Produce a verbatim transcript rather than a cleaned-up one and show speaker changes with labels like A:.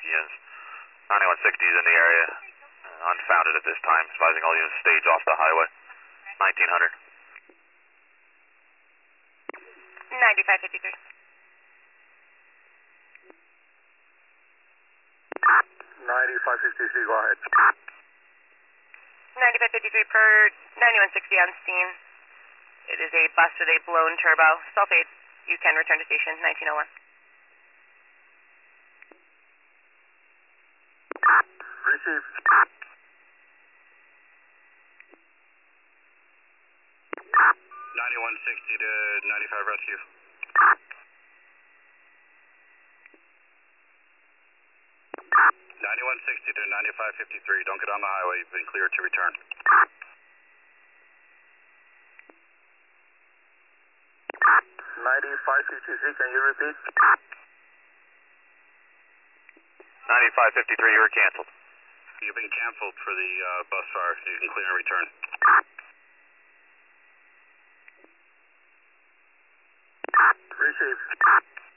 A: traffic units. ninety-one sixty is in the area, uh, unfounded at this time, advising all units stage off the highway. nineteen hundred.
B: ninety-five fifty-three.
C: ninety-five fifty-three, go ahead.
B: ninety-five fifty-three per ninety-one sixty on scene. It is a bus with a blown turbo. Self-aid. You can return to station nineteen oh one.
C: Receive. ninety-one sixty to ninety-five rescue. ninety-one sixty to ninety-five fifty-three. Don't get on the highway. You've been cleared to return. ninety-five fifty-three, can you repeat?
A: ninety-five fifty-three, you were canceled.
C: You've been canceled for the uh, bus fire. You can clear and return. Receive.